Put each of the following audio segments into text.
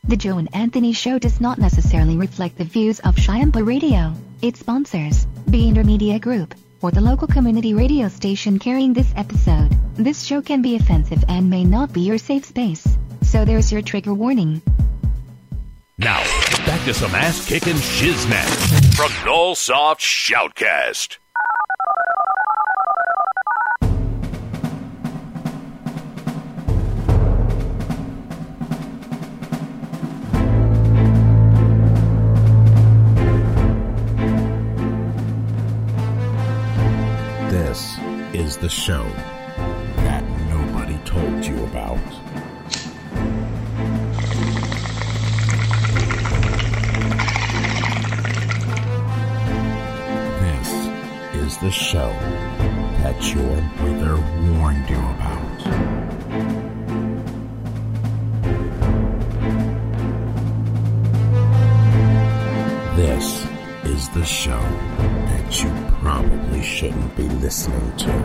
The Joe and Anthony Show does not necessarily reflect the views of Shiampa Radio, its sponsors, B Intermedia Group, or the local community radio station carrying this episode. This show can be offensive and may not be your safe space. So there's your trigger warning. Now, back to some ass-kicking shiznit from Nullsoft Shoutcast. This is the show that nobody told you about. This is the show that your mother warned you about. This is the show that you probably shouldn't be listening to.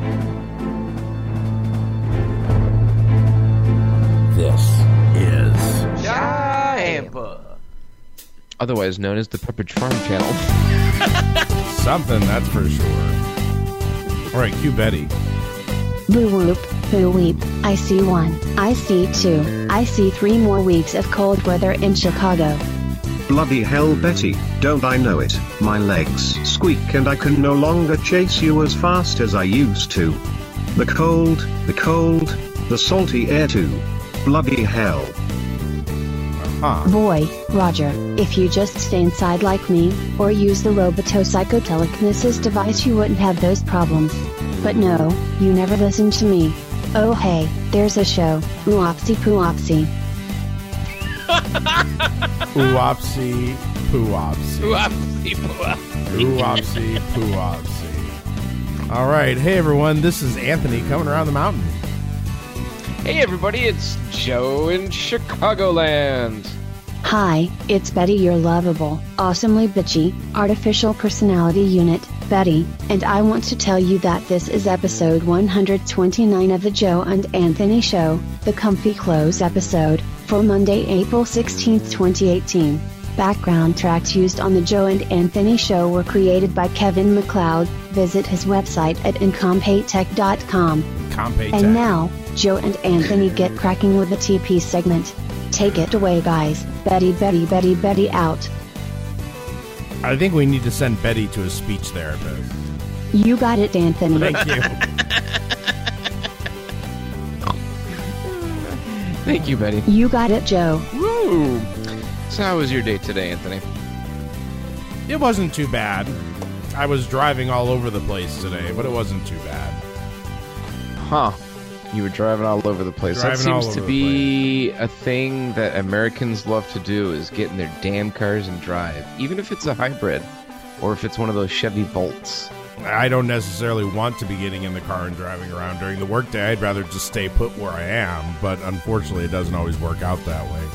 This is Shiampa, otherwise known as the Pepperidge Farm Channel. something, that's for sure. All right, cue Betty. Boo whoop, boo weep, I see 1, I see 2, I see 3 more weeks of cold weather in Chicago. Bloody hell, Betty, don't I know it? My legs squeak and I can no longer chase you as fast as I used to. The cold, the salty air too. Bloody hell. Boy, Roger, if you just stay inside like me, or use the Roboto psychotelekinesis device, you wouldn't have those problems. But no, you never listen to me. Oh hey, there's a show, Oopsie Poopsie. Oopsie Poopsie. Oopsie Poopsie. Oopsie Poopsie. All right, hey everyone, this is Anthony coming around the mountain. Hey everybody, it's Joe in Chicagoland. Hi, it's Betty, your lovable, awesomely bitchy, artificial personality unit, Betty, and I want to tell you that this is episode 129 of the Joe and Anthony Show, the Comfy Clothes episode, for Monday, April 16th, 2018. Background tracks used on the Joe and Anthony Show were created by Kevin MacLeod. Visit his website at incompetech.com. And now, Joe and Anthony get cracking with the TP segment. Take it away, guys. Betty out. I think we need to send Betty to a speech therapist. You got it, Anthony. Thank you. Thank you, Betty. You got it, Joe. Woo! So how was your day today, Anthony? It wasn't too bad. I was driving all over the place today, but it wasn't too bad. Huh. You were driving all over the place. That seems to be a thing that Americans love to do, is get in their damn cars and drive. Even if it's a hybrid, or if it's one of those Chevy Volts. I don't necessarily want to be getting in the car and driving around during the workday. I'd rather just stay put where I am, but unfortunately it doesn't always work out that way.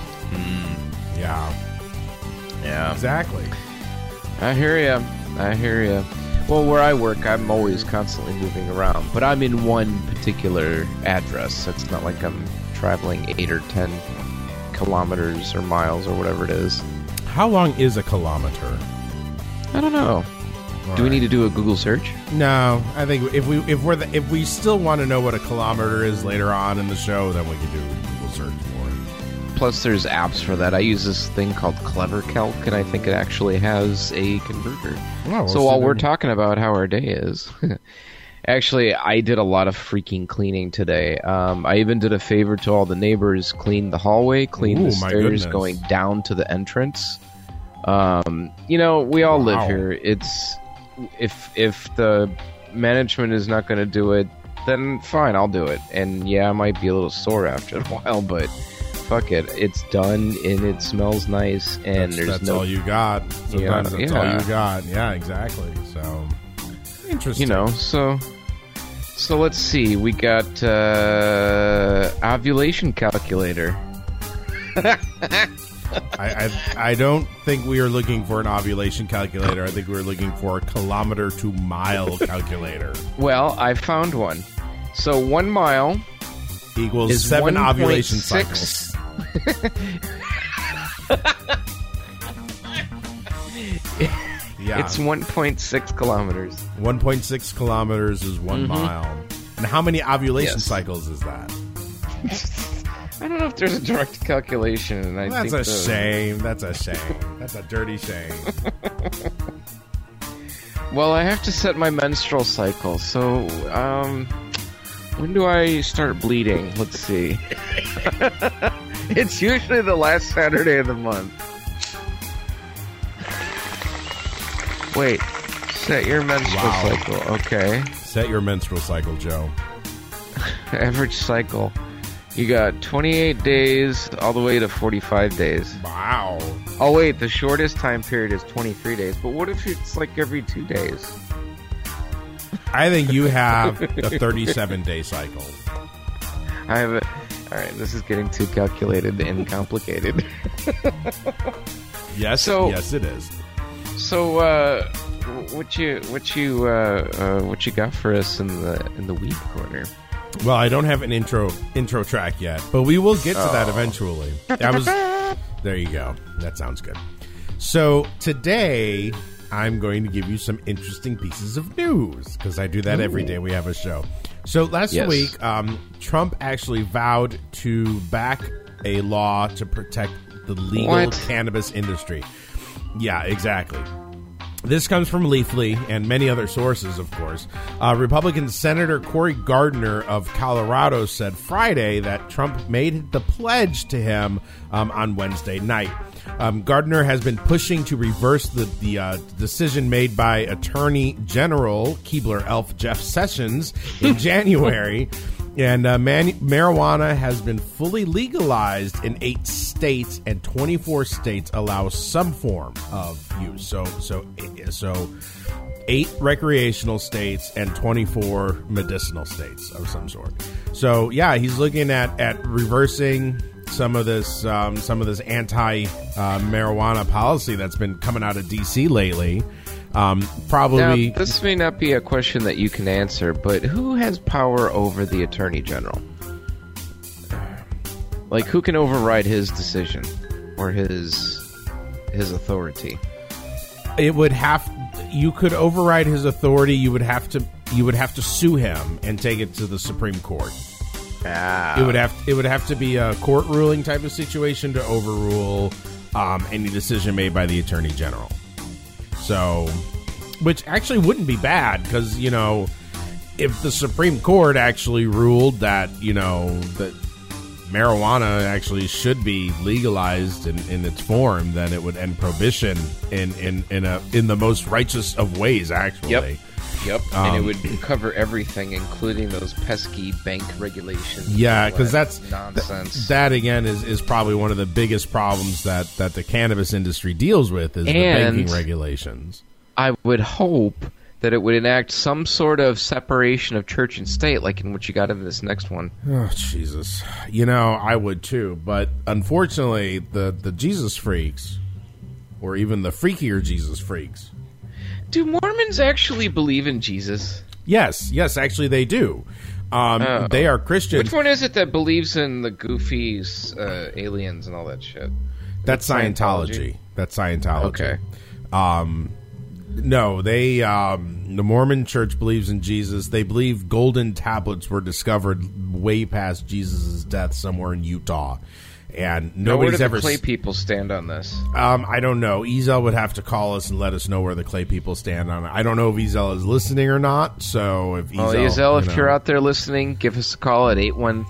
Yeah, exactly. I hear ya. Well, where I work, I'm always constantly moving around, but I'm in one particular address. It's not like I'm traveling 8 or 10 kilometers or miles or whatever it is. How long is a kilometer? I don't know. Do we need to do a Google search? No, I think if we still want to know what a kilometer is later on in the show, then we can do a Google search for it. Plus, there's apps for that. I use this thing called CleverCalc, and I think it actually has a converter. So while we're talking about how our day is, actually, I did a lot of freaking cleaning today. I even did a favor to all the neighbors, cleaned the hallway, cleaned the stairs going down to the entrance. You know, we all live here. It's if the management is not going to do it, then fine, I'll do it. And yeah, I might be a little sore after a while, but fuck it, it's done and it smells nice. And that's all you got. Sometimes that's all you got. Yeah, exactly. So interesting. You know, so let's see. We got ovulation calculator. I don't think we are looking for an ovulation calculator. I think we're looking for a kilometer to mile calculator. Well, I found one. So 1 mile equals 7 ovulation cycles. Yeah. It's 1.6 kilometers. 1.6 kilometers is 1 mile. And how many ovulation cycles is that? I don't know if there's a direct calculation. And That's a shame. That's a shame. That's a dirty shame. Well, I have to set my menstrual cycle. So, when do I start bleeding? Let's see. It's usually the last Saturday of the month. Wait, set your menstrual cycle. Okay. Set your menstrual cycle, Joe. Average cycle. You got 28 days all the way to 45 days. Wow. Oh, wait, the shortest time period is 23 days. But what if it's like every 2 days? I think you have a 37-day cycle. I have it. All right, this is getting too calculated and complicated. Yes, yes, it is. So, what you got for us in the weed corner? Well, I don't have an intro track yet, but we will get to that eventually. There you go. That sounds good. So today, I'm going to give you some interesting pieces of news, because I do that every day we have a show. So last week, Trump actually vowed to back a law to protect the legal cannabis industry. Yeah, exactly. This comes from Leafly and many other sources, of course. Republican Senator Cory Gardner of Colorado said Friday that Trump made the pledge to him on Wednesday night. Gardner has been pushing to reverse the decision made by Attorney General Keebler-Elf Jeff Sessions in January. And marijuana has been fully legalized in 8 states, and 24 states allow some form of use. So 8 recreational states and 24 medicinal states of some sort. So yeah, he's looking at reversing some of this anti marijuana policy that's been coming out of DC lately. Probably. Now, this may not be a question that you can answer, but who has power over the Attorney General? Like, who can override his decision or his authority? It would have. You could override his authority. You would have to sue him and take it to the Supreme Court. It would have to be a court ruling type of situation to overrule any decision made by the Attorney General. So, which actually wouldn't be bad, because, if the Supreme Court actually ruled that, that marijuana actually should be legalized in its form, then it would end prohibition in the most righteous of ways, actually. Yep. And it would cover everything, including those pesky bank regulations. Yeah, because that's nonsense. That again is probably one of the biggest problems that the cannabis industry deals with is the banking regulations. I would hope that it would enact some sort of separation of church and state, like in what you got in this next one. Oh, Jesus. I would too. But unfortunately, the Jesus freaks, or even the freakier Jesus freaks, do Mormons actually believe in Jesus? Yes, actually they do. They are Christians. Which one is it that believes in the goofies, aliens, and all that shit? That's Scientology. That's Scientology. Okay. No, the Mormon Church believes in Jesus. They believe golden tablets were discovered way past Jesus' death somewhere in Utah. And nobody's where do ever. The Clay people stand on this? I don't know. Ezel would have to call us and let us know where the Clay people stand on it. I don't know if Ezel is listening or not. So if Ezel, if you're out there listening, give us a call at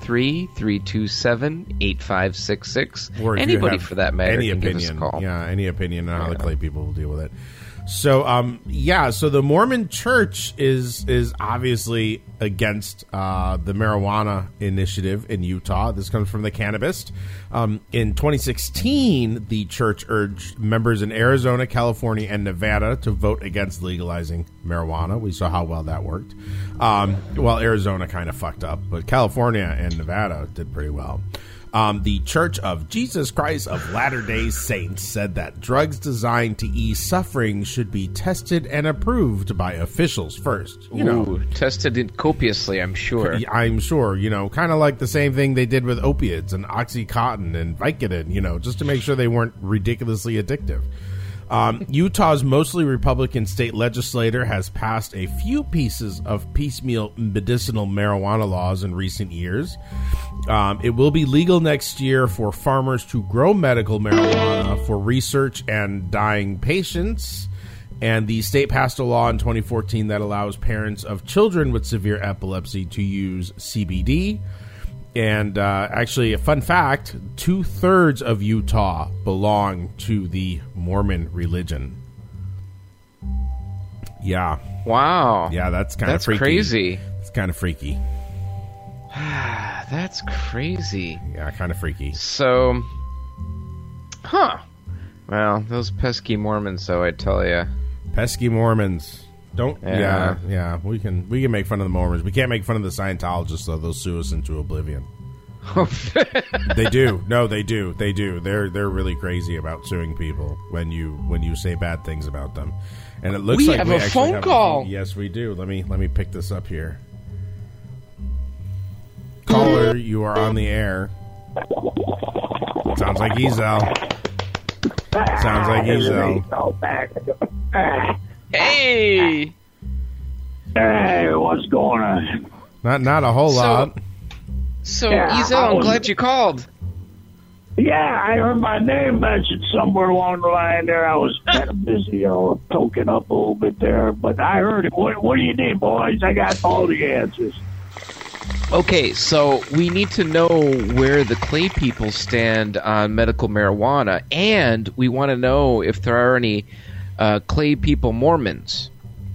813-327-8566. Or anybody for that matter, any can opinion, give us a call. Yeah, any opinion on how the Clay people will deal with it. So, so the Mormon Church is obviously against the marijuana initiative in Utah. This comes from the Cannabist. In 2016, the church urged members in Arizona, California, and Nevada to vote against legalizing marijuana. We saw how well that worked. Well, Arizona kind of fucked up, but California and Nevada did pretty well. The Church of Jesus Christ of Latter-day Saints said that drugs designed to ease suffering should be tested and approved by officials first. Tested copiously, I'm sure. I'm sure, kind of like the same thing they did with opiates and Oxycontin and Vicodin, just to make sure they weren't ridiculously addictive. Utah's mostly Republican state legislature has passed a few pieces of piecemeal medicinal marijuana laws in recent years. It will be legal next year for farmers to grow medical marijuana for research and dying patients. And the state passed a law in 2014 that allows parents of children with severe epilepsy to use CBD. And actually, a fun fact, 2/3 of Utah belong to the Mormon religion. Yeah. Wow. Yeah, that's kind of freaky. That's crazy. It's kind of freaky. That's crazy. Yeah, kind of freaky. So, well, those pesky Mormons, though, I tell you. Pesky Mormons. Yeah. We can make fun of the Mormons. We can't make fun of the Scientologists, though. They'll sue us into oblivion. They do. No, they do. They do. They're really crazy about suing people when you say bad things about them. And it looks like we actually have a phone call. Yes, we do. Let me pick this up here. Caller, you are on the air. Sounds like Ezel. Sounds like Ezel. Hey! Hey, what's going on? Not a whole lot. So, Ezel, I'm glad you called. Yeah, I heard my name mentioned somewhere along the line there. I was kind of busy, toking up a little bit there, but I heard it. What do you need, boys? I got all the answers. Okay, so we need to know where the Clay people stand on medical marijuana, and we want to know if there are any Clay people Mormons.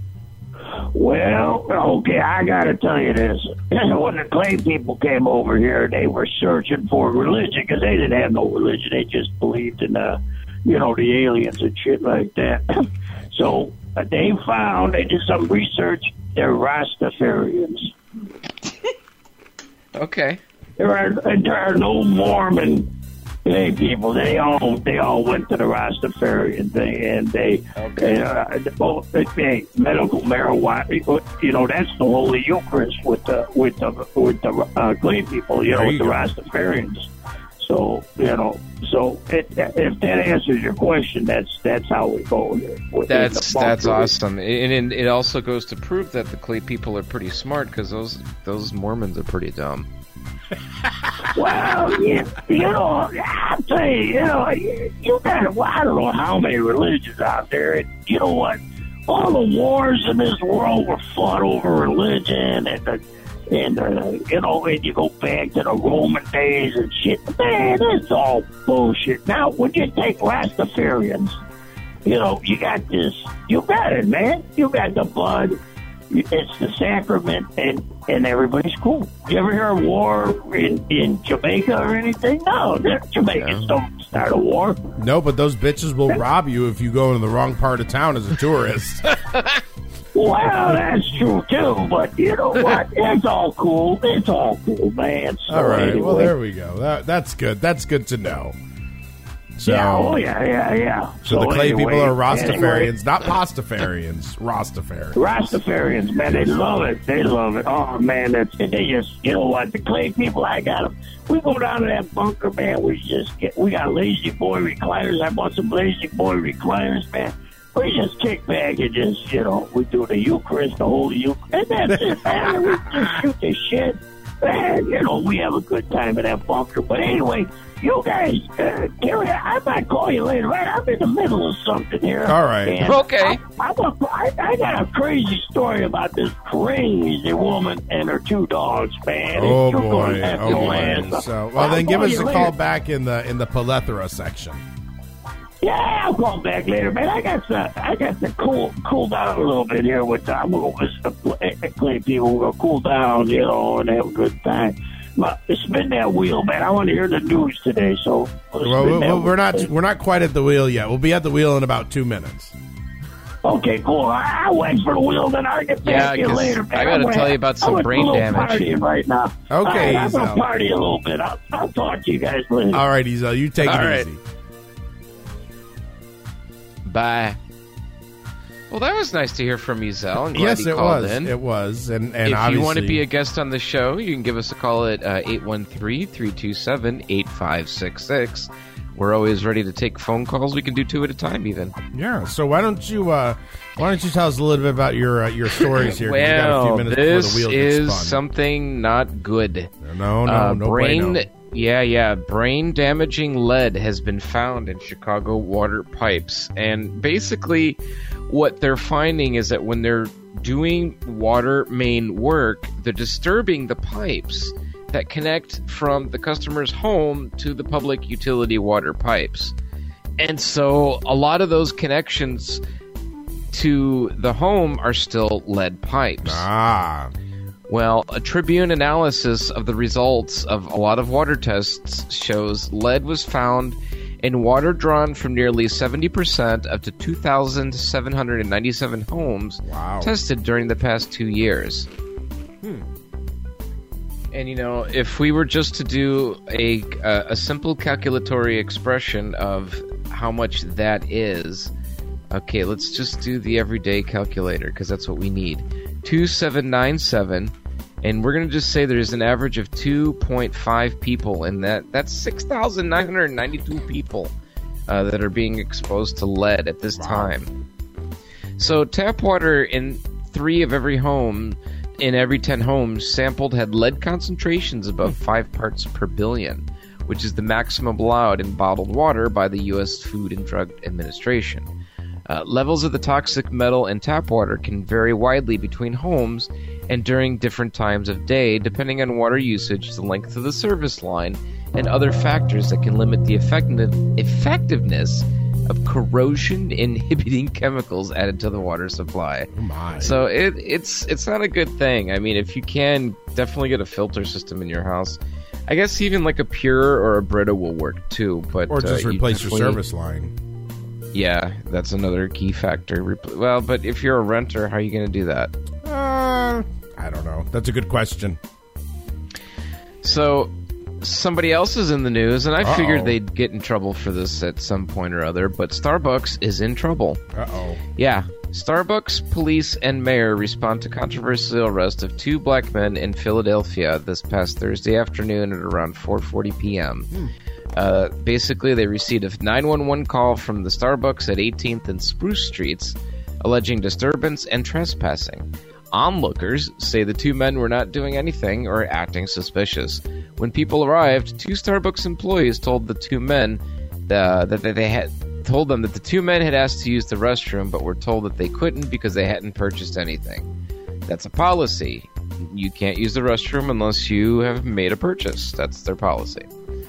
Well, okay, I got to tell you this. When the Clay people came over here, they were searching for religion because they didn't have no religion. They just believed in, the aliens and shit like that. So they did some research. They're Rastafarians. Okay. There are no Mormon people. They all went to the Rastafarian thing, and they medical marijuana. That's the Holy Eucharist with the Clay people. With the Rastafarians. So if that answers your question, that's how we go here. That's awesome, and it also goes to prove that the Clay people are pretty smart because those Mormons are pretty dumb. Well, I'll tell you, you got. Well, I don't know how many religions out there, and you know what? All the wars in this world were fought over religion, and you go back to the Roman days and shit. Man, that's all bullshit. Now, when you take Rastafarians, you got this. You got it, man. You got the blood. It's the sacrament, and everybody's cool. You ever hear of war in Jamaica or anything? No, Jamaicans don't start a war. No, but those bitches will rob you if you go in the wrong part of town as a tourist. Well, that's true, too, but you know what? It's all cool. It's all cool, man. So all right, anyway. Well, there we go. That's good. That's good to know. So, yeah. So the Clay people are Rastafarians, not Pastafarians. Rastafarians, man, they love it. They love it. Oh, man, they just, you know what? The Clay people, I got them. We go down to that bunker, man. We got Lazy Boy recliners. I bought some Lazy Boy recliners, man. We just kick back and just, we do the Eucharist, the Holy Eucharist, and that's it, man. We just shoot the shit. Man, we have a good time in that bunker. But anyway, you guys, Gary, I might call you later. Right? I'm in the middle of something here. All right. Okay. I got a crazy story about this crazy woman and her two dogs, man. Oh, boy. So, well, then give us a call back in the plethora section. Yeah, I'll call back later, man. I got to cool down a little bit here with I'm gonna visit the Clay people. We're gonna cool down, and have a good time. But spin that wheel, man. I want to hear the news today. So we're not quite at the wheel yet. We'll be at the wheel in about 2 minutes. Okay, cool. I'll wait for the wheel, then I'll get back to you later. Man. I got to tell you about some brain damage. Right now. Okay, I'm going to party a little bit. I'll talk to you guys later. All right, Ezel, you take it easy. Bye. Well, that was nice to hear from you, Zell. I'm glad you called in. It was. And if obviously, you want to be a guest on the show, you can give us a call at 813-327-8566. We're always ready to take phone calls. We can do 2 at a time, even. Yeah. So why don't you tell us a little bit about your stories here? Well, you got a few minutes this before the wheel is gets spun. something not good. No brain. Bueno. Yeah. Brain-damaging lead has been found in Chicago water pipes, and basically, what they're finding is that when they're doing water main work, they're disturbing the pipes that connect from the customer's home to the public utility water pipes. And so a lot of those connections to the home are still lead pipes. Well, a Tribune analysis of the results of a lot of water tests shows lead was found in water drawn from nearly 70% up to 2,797 homes tested during the past 2 years. And, if we were just to do a simple calculatory expression of how much that is, okay, let's just do the everyday calculator, because that's what we need. 2,797, and we're going to just say there's an average of 2.5 people, and that's 6,992 people that are being exposed to lead at this time. So tap water in 3 of every home, in every 10 homes sampled, had lead concentrations above 5 parts per billion, which is the maximum allowed in bottled water by the U.S. Food and Drug Administration. Levels of the toxic metal in tap water can vary widely between homes and during different times of day, depending on water usage, the length of the service line, and other factors that can limit the effectiveness of corrosion-inhibiting chemicals added to the water supply. Oh my. So it's not a good thing. I mean, if you can, definitely get a filter system in your house. I guess even like a Pure or a Brita will work too. Or just replace your service line. Yeah, that's another key factor. Well, but if you're a renter, how are you going to do that? I don't know. That's a good question. So, somebody else is in the news, and I figured they'd get in trouble for this at some point or other, but Starbucks is in trouble. Yeah. Starbucks police and mayor respond to controversial arrest of 2 black men in Philadelphia this past Thursday afternoon at around 4:40 p.m. Basically, they received a 911 call from the Starbucks at 18th and Spruce Streets, alleging disturbance and trespassing. Onlookers say the 2 men were not doing anything or acting suspicious. When people arrived, 2 Starbucks employees told the 2 men that they had told them that the 2 men had asked to use the restroom, but were told that they couldn't because they hadn't purchased anything. That's a policy. You can't use the restroom unless you have made a purchase. That's their policy.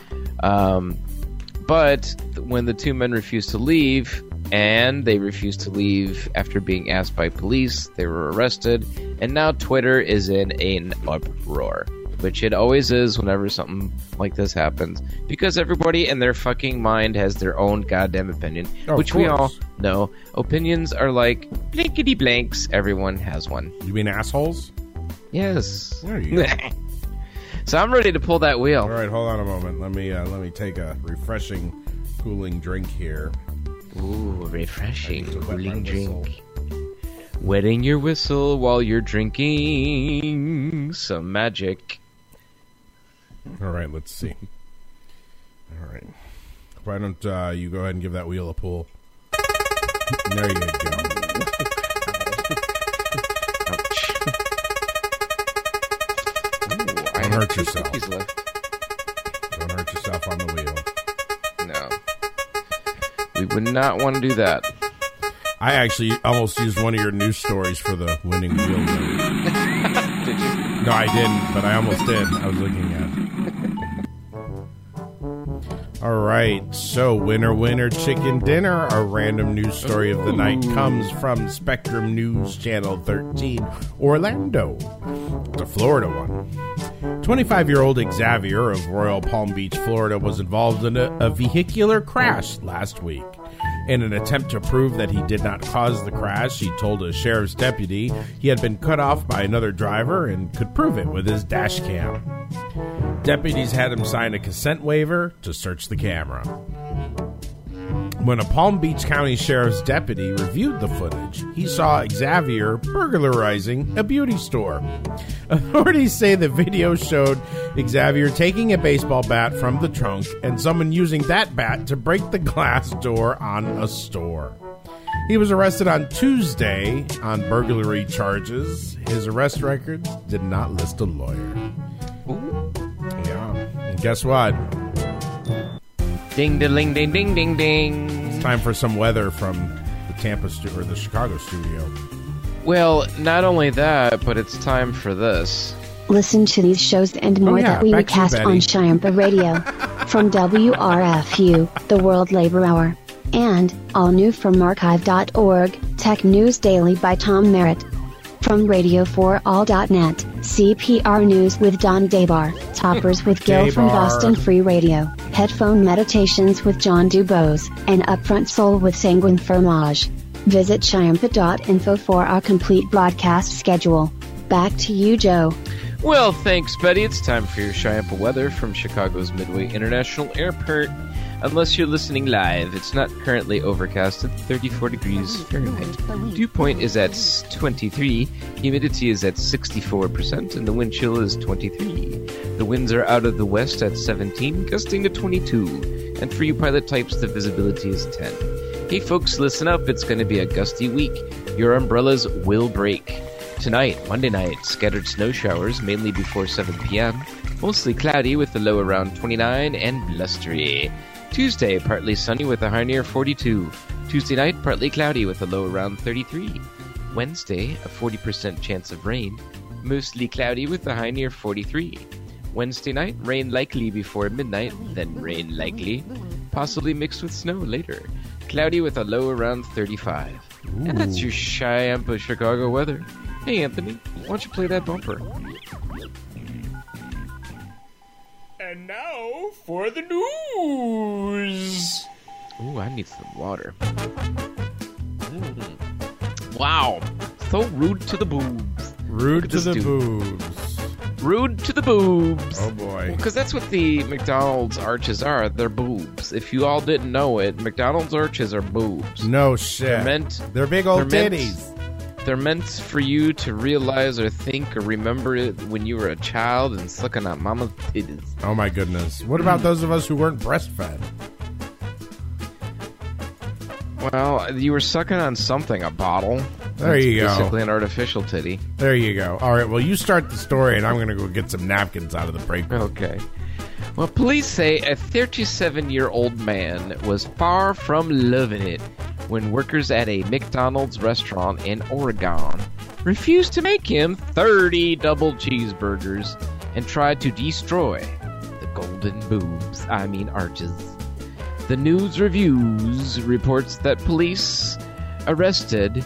But when the 2 men refused to leave, and they refused to leave after being asked by police, they were arrested, and now Twitter is in an uproar, which it always is whenever something like this happens, because everybody in their fucking mind has their own goddamn opinion, which we all know. Opinions are like blankety blanks. Everyone has one. You mean assholes? Yes. There you go. So I'm ready to pull that wheel. All right, hold on a moment. Let me take a refreshing, cooling drink here. Ooh, refreshing, cooling drink. Wetting your whistle while you're drinking some magic. All right, let's see. All right. Why don't you go ahead and give that wheel a pull? There you go. Don't hurt yourself. Don't hurt yourself on the wheel. No. We would not want to do that. I actually almost used one of your news stories for the winning wheel. Did you? No, I didn't, but I almost did. I was looking at it. All right, so winner, chicken dinner. Our random news story of the night comes from Spectrum News Channel 13, Orlando. The Florida one. 25-year-old Xavier of Royal Palm Beach, Florida, was involved in a vehicular crash last week. In an attempt to prove that he did not cause the crash, he told a sheriff's deputy he had been cut off by another driver and could prove it with his dash cam. Deputies had him sign a consent waiver to search the camera. When a Palm Beach County Sheriff's deputy reviewed the footage, he saw Xavier burglarizing a beauty store. Authorities say the video showed Xavier taking a baseball bat from the trunk and someone using that bat to break the glass door on a store. He was arrested on Tuesday on burglary charges. His arrest record did not list a lawyer. Yeah, and guess what? Ding, ding, ding, ding, ding, ding. It's time for some weather from the the Chicago studio. Well, not only that, but it's time for this. Listen to these shows and more that we recast on Shiampa Radio. From WRFU, the World Labor Hour. And, all new from archive.org, Tech News Daily by Tom Merritt. From Radio4All.net, CPR News with Don Dabar, Toppers with Gil from Boston Free Radio, Headphone Meditations with John Dubose, and Upfront Soul with Sanguine Fromage. Visit Shiampa.info for our complete broadcast schedule. Back to you, Joe. Well, thanks, Betty. It's time for your Shiampa weather from Chicago's Midway International Airport. Unless you're listening live, it's not currently overcast at 34 degrees Fahrenheit. Dew point is at 23, humidity is at 64%, and the wind chill is 23. The winds are out of the west at 17, gusting to 22. And for you pilot types, the visibility is 10. Hey folks, listen up, it's going to be a gusty week. Your umbrellas will break. Tonight, Monday night, scattered snow showers, mainly before 7 p.m. Mostly cloudy with a low around 29 and blustery. Tuesday, partly sunny with a high near 42. Tuesday night, partly cloudy with a low around 33. Wednesday, a 40% chance of rain. Mostly cloudy with a high near 43. Wednesday night, rain likely before midnight, then rain likely. Possibly mixed with snow later. Cloudy with a low around 35. Ooh. And that's your Shiampa Chicago weather. Hey, Anthony, why don't you play that bumper? And now for the news. Ooh, I need some water. Wow, so rude to the boobs. Rude to the boobs. Rude to the boobs. Oh boy. Because that's what the McDonald's arches are. They're boobs. If you all didn't know it, McDonald's arches are boobs. No shit. They're big old titties. They're meant for you to realize or think or remember it when you were a child and sucking on mama's titties. Oh my goodness. What about those of us who weren't breastfed? Well, you were sucking on something, a bottle. There you go. Basically an artificial titty. There you go. All right, well, you start the story and I'm going to go get some napkins out of the break room. Okay. Well, police say a 37-year-old man was far from loving it when workers at a McDonald's restaurant in Oregon refused to make him 30 double cheeseburgers and tried to destroy the golden boobs, arches. The News Reviews reports that police arrested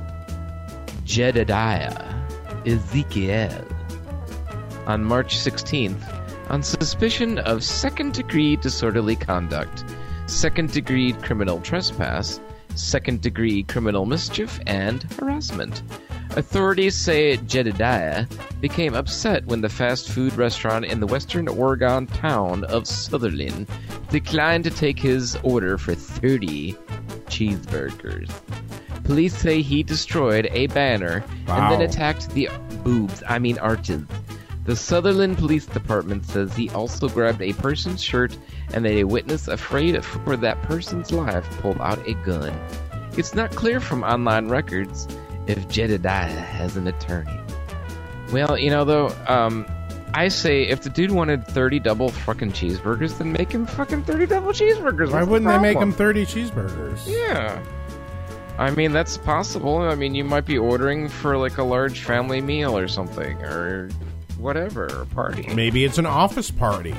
Jedediah Ezekiel on March 16th on suspicion of second-degree disorderly conduct, second-degree criminal trespass, second-degree criminal mischief, and harassment. Authorities say Jedediah became upset when the fast food restaurant in the western Oregon town of Sutherland declined to take his order for 30 cheeseburgers. Police say he destroyed a banner and then attacked the arches. The Sutherland Police Department says he also grabbed a person's shirt and that a witness afraid for that person's life pulled out a gun. It's not clear from online records if Jedediah has an attorney. Well, I say if the dude wanted 30 double fucking cheeseburgers, then make him fucking 30 double cheeseburgers. Why wouldn't they make him 30 cheeseburgers? Yeah. That's possible. You might be ordering for like a large family meal or something, or whatever, a party. Maybe it's an office party.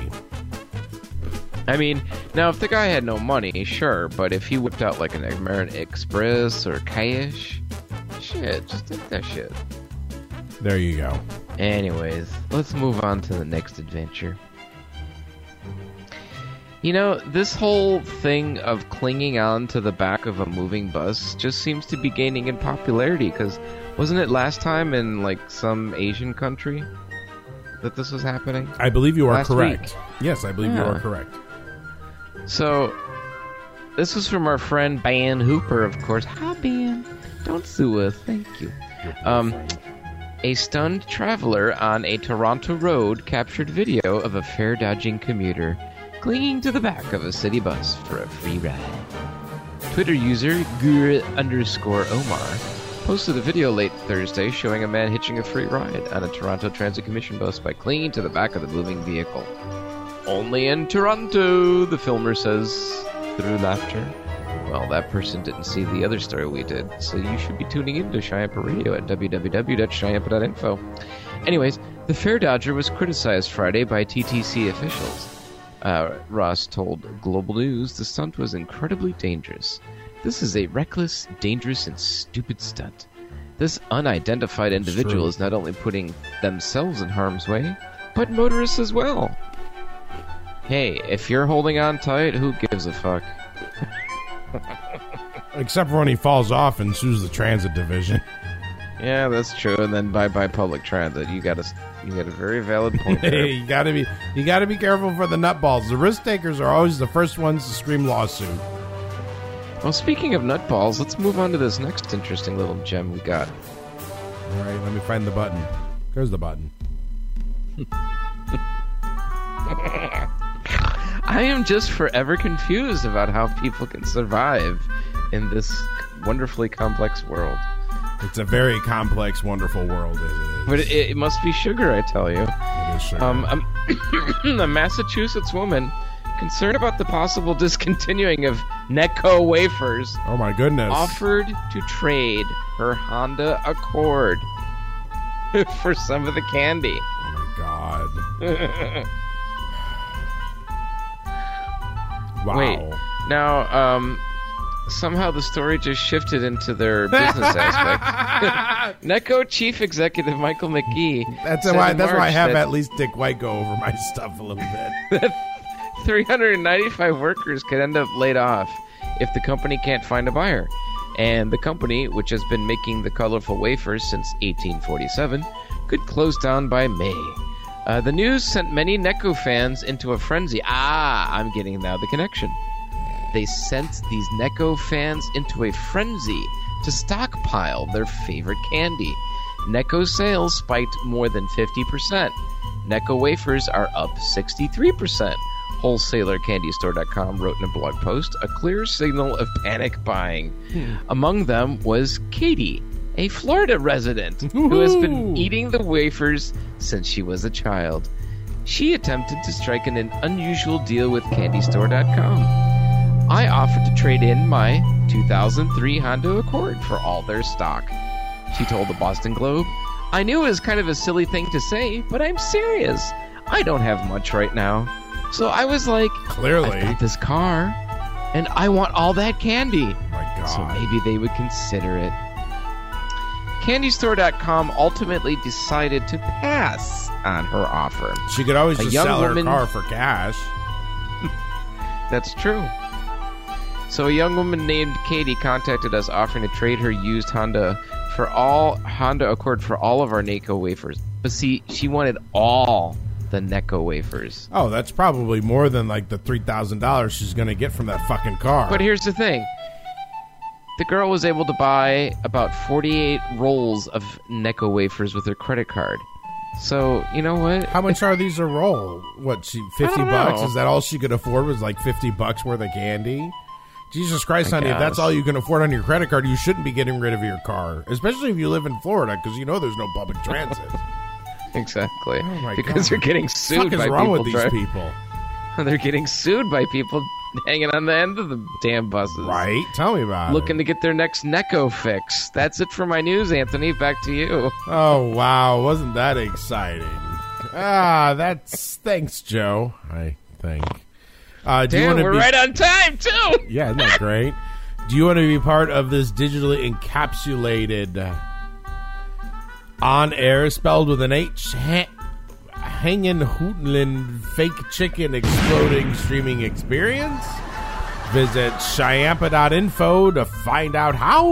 Now if the guy had no money, sure, but if he whipped out like an American Express or cash, shit, just take that shit. There you go. Anyways, let's move on to the next adventure. You know, this whole thing of clinging on to the back of a moving bus just seems to be gaining in popularity, because wasn't it last time in, like, some Asian country that this was happening? I believe you are last correct. Week. Yes, I believe you are correct. So, this was from our friend Ben Hooper, of course. Hi, Ben. Don't sue us. Thank you. A stunned traveler on a Toronto road captured video of a fare-dodging commuter clinging to the back of a city bus for a free ride. Twitter user gur_Omar posted a video late Thursday showing a man hitching a free ride on a Toronto Transit Commission bus by clinging to the back of the moving vehicle. Only in Toronto, the filmer says through laughter. Well, that person didn't see the other story we did, so you should be tuning in to Chiampa Radio at www.chiampa.info. Anyways, the fare dodger was criticized Friday by TTC officials. Ross told Global News the stunt was incredibly dangerous. This is a reckless, dangerous, and stupid stunt. This unidentified individual is not only putting themselves in harm's way, but motorists as well. Hey, if you're holding on tight, who gives a fuck? Except for when he falls off and sues the transit division. Yeah, that's true. And then bye public transit. You got a very valid point there. You gotta be careful for the nutballs. The risk takers are always the first ones to scream lawsuit. Well, speaking of nutballs, let's move on to this next interesting little gem we got. All right, let me find the button. There's the button. I am just forever confused about how people can survive in this wonderfully complex world. It's a very complex, wonderful world, as it is. But it must be sugar, I tell you. It is sugar. A Massachusetts woman concerned about the possible discontinuing of Necco wafers. Oh my goodness! Offered to trade her Honda Accord for some of the candy. Oh my god! Wow. Wait, now, somehow the story just shifted into their business aspect. Necco chief executive Michael McGee. That's why I have at least Dick White go over my stuff a little bit. 395 workers could end up laid off if the company can't find a buyer. And the company, which has been making the colorful wafers since 1847, could close down by May. The news sent many Necco fans into a frenzy. I'm getting now the connection. They sent these Necco fans into a frenzy to stockpile their favorite candy. Necco sales spiked more than 50%. Necco wafers are up 63%. WholesalerCandyStore.com wrote in a blog post, a clear signal of panic buying. Among them was Katie, a Florida resident who has been eating the wafers since she was a child. She attempted to strike an unusual deal with CandyStore.com. I offered to trade in my 2003 Honda Accord for all their stock, she told the Boston Globe. I knew it was kind of a silly thing to say, but I'm serious. I don't have much right now. So I was like, clearly, I've got this car, and I want all that candy. Oh my God. So maybe they would consider it. CandyStore.com ultimately decided to pass on her offer. She could always just sell her car for cash. That's true. So a young woman named Katie contacted us offering to trade her used Honda Accord for all of our Necco wafers. But see, she wanted all the Necco wafers. Oh, that's probably more than like the $3,000 she's going to get from that fucking car. But here's the thing. The girl was able to buy about 48 rolls of Necco wafers with her credit card. So, you know what? How much are these a roll? What, $50? Is that all she could afford was like $50 worth of candy? Jesus Christ, honey, if that's all you can afford on your credit card, you shouldn't be getting rid of your car. Especially if you live in Florida, because you know there's no public transit. Exactly. Oh my because God. they're getting sued by people. What's wrong with these people? They're getting sued by people hanging on the end of the damn buses. Right? Tell me about Looking to get their next Necco fix. That's it for my news, Anthony. Back to you. Oh, wow. Wasn't that exciting? Thanks, Joe, I think. Damn, we're right on time, too. Yeah, isn't that great? Do you want to be part of this digitally encapsulated on-air, spelled with an H, hangin' hootlin' fake chicken exploding streaming experience? Visit Shyampa.info to find out how.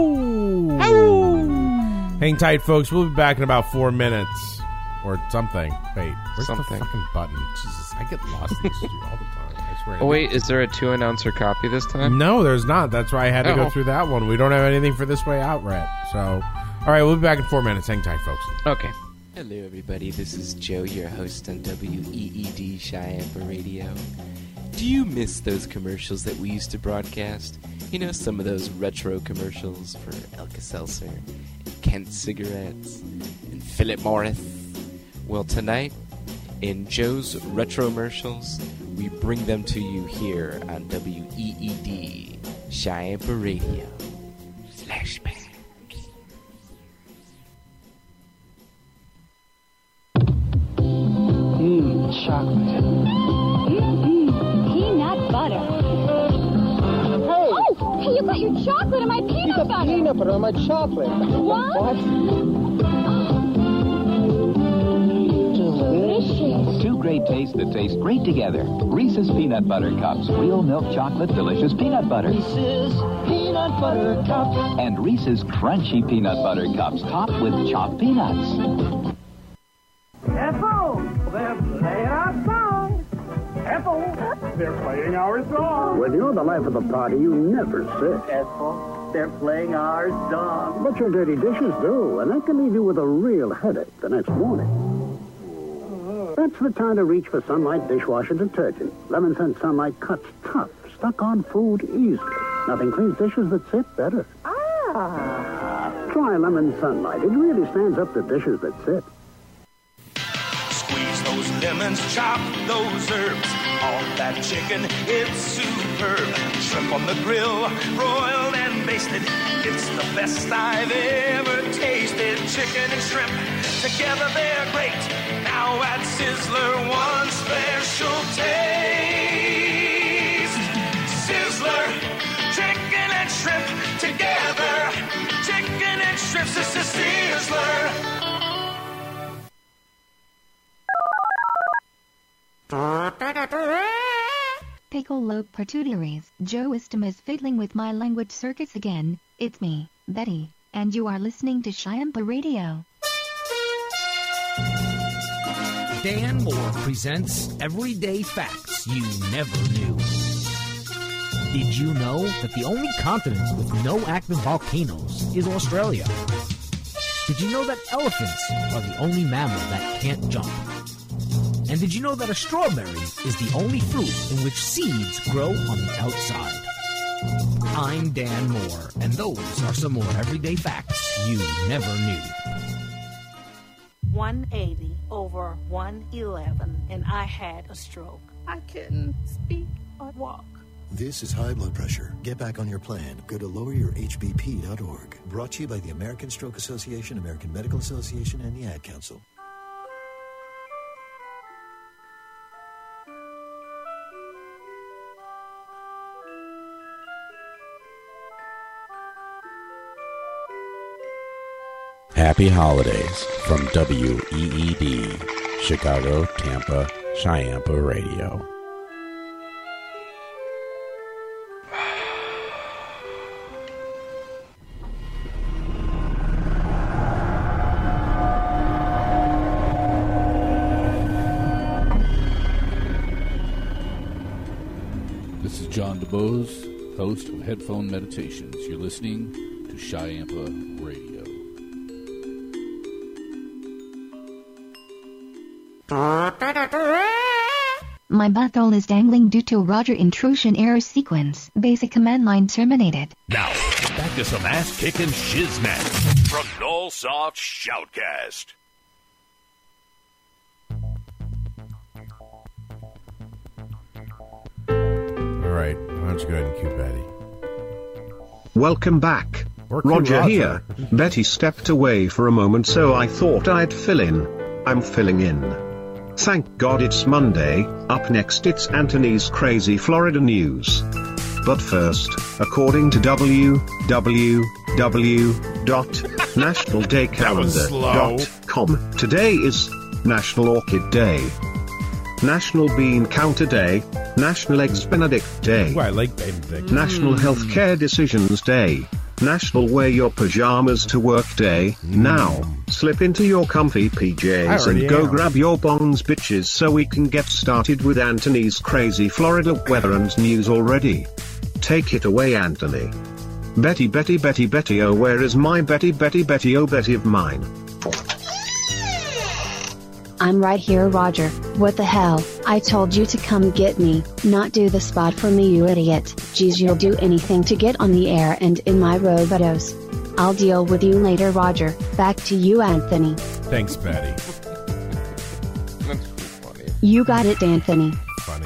Hang tight, folks. We'll be back in about 4 minutes. Or something. Wait, where's the fucking button? Jesus, I get lost in the studio all the time. I swear. Oh, wait, is there a 2-announcer copy this time? No, there's not. That's why I had to go through that one. We don't have anything for This Way Out, Rat. So, all right, we'll be back in 4 minutes. Hang tight, folks. Okay. Hello, everybody. This is Joe, your host on WEED Shyampa Radio. Do you miss those commercials that we used to broadcast? You know, some of those retro commercials for Alka-Seltzer, and Kent cigarettes, and Philip Morris. Well, tonight, in Joe's Retromercials, we bring them to you here on WEED Shyampa Radio. Flashback. Chocolate. Peanut butter. Hey! Oh! Hey, you got your chocolate and my peanut butter! Peanut butter on my chocolate. What? Delicious. Two great tastes that taste great together. Reese's Peanut Butter Cups. Real milk chocolate, delicious peanut butter. Reese's Peanut Butter Cups. And Reese's Crunchy Peanut Butter Cups, topped with chopped peanuts. Ethel, they're playing our song. Ethel, they're playing our song. When you're the life of the party, you never sit. Ethel, they're playing our song. But your dirty dishes do, and that can leave you with a real headache the next morning. That's the time to reach for Sunlight dishwasher detergent. Lemon Scent Sunlight cuts tough, stuck-on food easily. Nothing cleans dishes that sit better. Try Lemon Sunlight. It really stands up to dishes that sit. Squeeze those lemons, chop those herbs. On that chicken, it's superb. Shrimp on the grill, broiled and basted. It's the best I've ever tasted. Chicken and shrimp, together they're great. Now at Sizzler, one special taste. Sizzler, chicken and shrimp, together. Chicken and shrimp, Sizzler. Piccolo Pertudiaries, Joe Wisdom is fiddling with my language circuits again. It's me, Betty, and you are listening to Shyampa Radio. Dan Moore presents Everyday Facts You Never Knew. Did you know that the only continent with no active volcanoes is Australia? Did you know that elephants are the only mammal that can't jump? And did you know that a strawberry is the only fruit in which seeds grow on the outside? I'm Dan Moore, and those are some more everyday facts you never knew. 180 over 111, and I had a stroke. I couldn't speak or walk. This is high blood pressure. Get back on your plan. Go to loweryourhbp.org. Brought to you by the American Stroke Association, American Medical Association, and the Ad Council. Happy holidays from WEED, Chicago, Tampa, Shyampa Radio. This is John DeBose, host of Headphone Meditations. You're listening to Shyampa Radio. My butthole is dangling due to Roger intrusion error sequence. Basic command line terminated. Now, back to some ass-kicking shiznat from Nullsoft Shoutcast. All right, why don't you go ahead and cue Betty? Welcome back. Roger here. Betty stepped away for a moment, so I thought I'd fill in. I'm filling in. Thank God it's Monday. Up next it's Anthony's crazy Florida news. But first, according to www.nationaldaycalendar.com, today is National Orchid Day, National Bean Counter Day, National Eggs Benedict Day. Ooh, I like Benedict. National Healthcare Decisions Day, National Wear Your Pajamas to Work Day. Now, slip into your comfy PJs and go grab your bongs, bitches, so we can get started with Anthony's crazy Florida weather and news already. Take it away, Anthony. Betty, Betty, Betty, Betty, oh, where is my Betty, Betty, Betty, oh, Betty of mine? I'm right here, Roger. What the hell? I told you to come get me, not do the spot for me, you idiot. Geez, you'll do anything to get on the air and in my Robotos. I'll deal with you later, Roger. Back to you, Anthony. Thanks, Betty. That's funny. You got it, Anthony. Funny.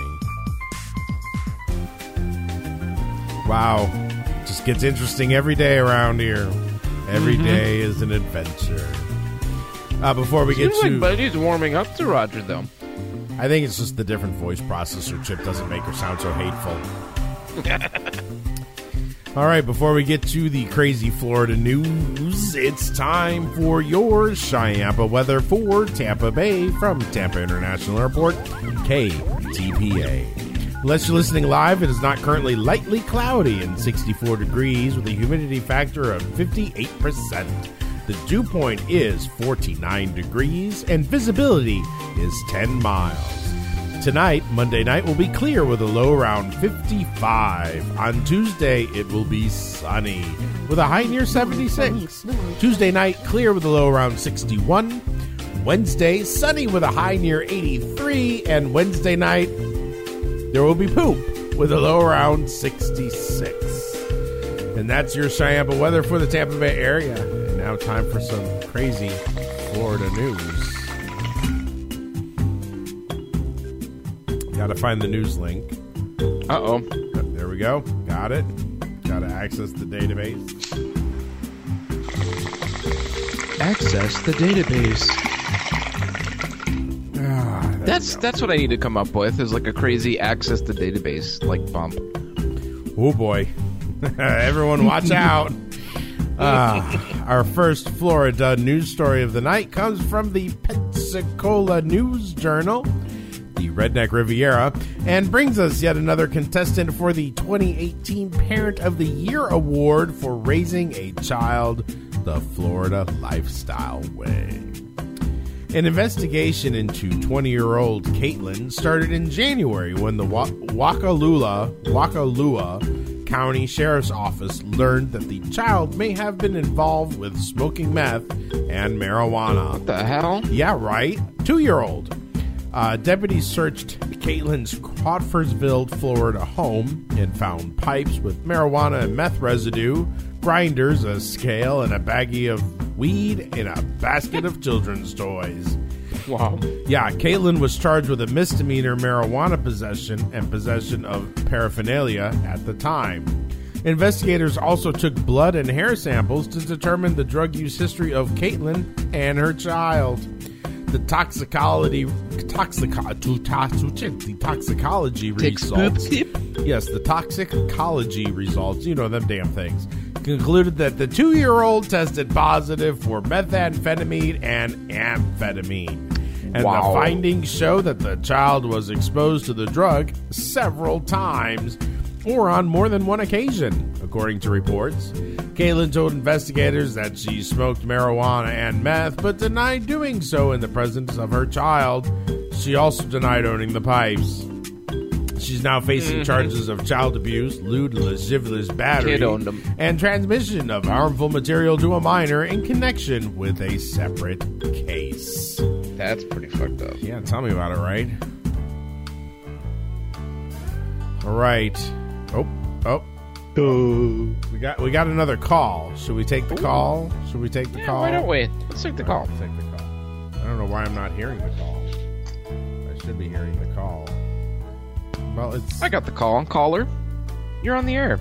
Wow. It just gets interesting every day around here. Every day is an adventure. Before we get to... like Betty's warming up to Roger, though. I think it's just the different voice processor chip doesn't make her sound so hateful. All right, before we get to the crazy Florida news, it's time for your Chiampa weather for Tampa Bay from Tampa International Airport, KTPA. Unless you're listening live, it is not currently lightly cloudy and 64 degrees with a humidity factor of 58%. The dew point is 49 degrees and visibility is 10 miles. Tonight, Monday night, will be clear with a low around 55. On Tuesday, it will be sunny with a high near 76. Tuesday night, clear with a low around 61. Wednesday, sunny with a high near 83. And Wednesday night, there will be poop with a low around 66. And that's your Chiampa weather for the Tampa Bay area. And now time for some crazy Florida news. Got to find the news link. Uh-oh. There we go. Got it. Got to access the database. Access the database. That's what I need to come up with, is like a crazy access the database like bump. Oh boy. Everyone watch out. Our first Florida news story of the night comes from the Pensacola News Journal, the Redneck Riviera, and brings us yet another contestant for the 2018 Parent of the Year Award for raising a child the Florida lifestyle way. An investigation into 20-year-old Caitlin started in January when the Wakalua County Sheriff's Office learned that the child may have been involved with smoking meth and marijuana. What the hell? Yeah, right. 2-year-old. Deputies searched Caitlin's Crawfordsville, Florida home and found pipes with marijuana and meth residue, grinders, a scale, and a baggie of weed in a basket of children's toys. Wow. Yeah, Caitlin was charged with a misdemeanor marijuana possession and possession of paraphernalia at the time. Investigators also took blood and hair samples to determine the drug use history of Caitlin and her child. The toxicology results. Yes, the toxicology results, you know them damn things, concluded that the 2-year-old tested positive for methamphetamine and amphetamine. And the findings show that the child was exposed to the drug several times or on more than one occasion, according to reports. Caitlin told investigators that she smoked marijuana and meth, but denied doing so in the presence of her child. She also denied owning the pipes. She's now facing charges of child abuse, lewd and lascivious battery, and transmission of harmful material to a minor in connection with a separate case. That's pretty fucked up. Yeah, tell me about it, right? All right. We got another call. Should we take the call? Should we take the call? Why don't we? Let's take the call. Let's take the call. I don't know why I'm not hearing the call. I should be hearing the call. Well, I got the call. Caller, you're on the air.